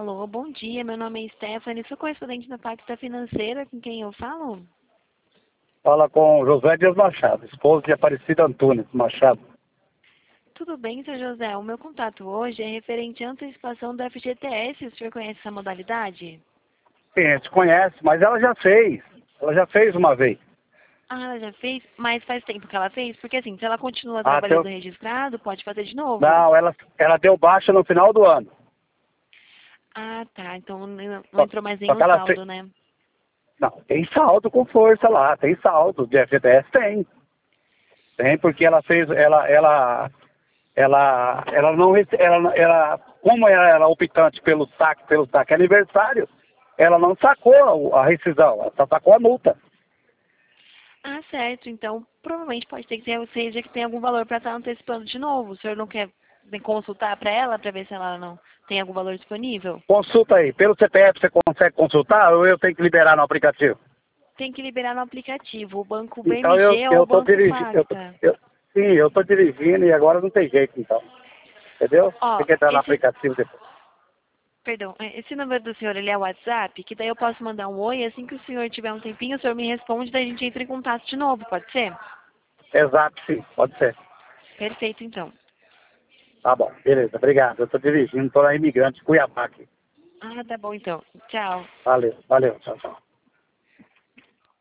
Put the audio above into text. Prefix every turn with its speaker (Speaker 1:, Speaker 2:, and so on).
Speaker 1: Alô, bom dia. Meu nome é Stephanie. Sou correspondente da Pacta Financeira. Com quem eu falo?
Speaker 2: Fala com José Dias Machado, esposo de Aparecida Antunes Machado.
Speaker 1: Tudo bem, seu José. O meu contato hoje é referente à antecipação do FGTS. O senhor conhece essa modalidade?
Speaker 2: Sim, a gente conhece, mas ela já fez. Ela já fez uma vez.
Speaker 1: Ah, ela já fez? Mas faz tempo que ela fez? Porque assim, se ela continua
Speaker 2: Até
Speaker 1: trabalhando registrado, pode fazer de novo.
Speaker 2: Não, ela deu baixa no final do ano.
Speaker 1: Ah, tá. Então não
Speaker 2: Só,
Speaker 1: entrou mais
Speaker 2: só que
Speaker 1: nenhum
Speaker 2: ela fez.
Speaker 1: saldo, né?
Speaker 2: Não, tem saldo com força lá, tem saldo de FGTS, tem. Tem, porque ela fez, ela não, como ela era optante pelo saque aniversário, ela não sacou a rescisão, ela só sacou a multa.
Speaker 1: Ah, certo. Então, provavelmente pode ter que seja que tem algum valor para estar antecipando de novo. O senhor não quer consultar para ela para ver se ela não tem algum valor disponível?
Speaker 2: Consulta aí, pelo CPF você consegue consultar ou eu tenho que liberar no aplicativo?
Speaker 1: Tem que liberar no aplicativo, o Banco
Speaker 2: Então
Speaker 1: BMG ou o
Speaker 2: eu tô
Speaker 1: Banco
Speaker 2: dirigindo,
Speaker 1: Pacta.
Speaker 2: sim, eu tô dirigindo e agora não tem jeito então, entendeu? Tem
Speaker 1: Ó,
Speaker 2: que entrar no aplicativo depois.
Speaker 1: perdão, esse número do senhor, ele é o WhatsApp, que daí eu posso mandar um oi, assim que o senhor tiver um tempinho, o senhor me responde, daí a gente entra em contato de novo, pode ser?
Speaker 2: Exato, sim, pode ser.
Speaker 1: Perfeito, então.
Speaker 2: Tá bom, beleza, obrigado. Eu tô dirigindo, tô na Imigrante Cuiabá aqui.
Speaker 1: Ah, tá bom, então. Tchau.
Speaker 2: Valeu, valeu, tchau, tchau.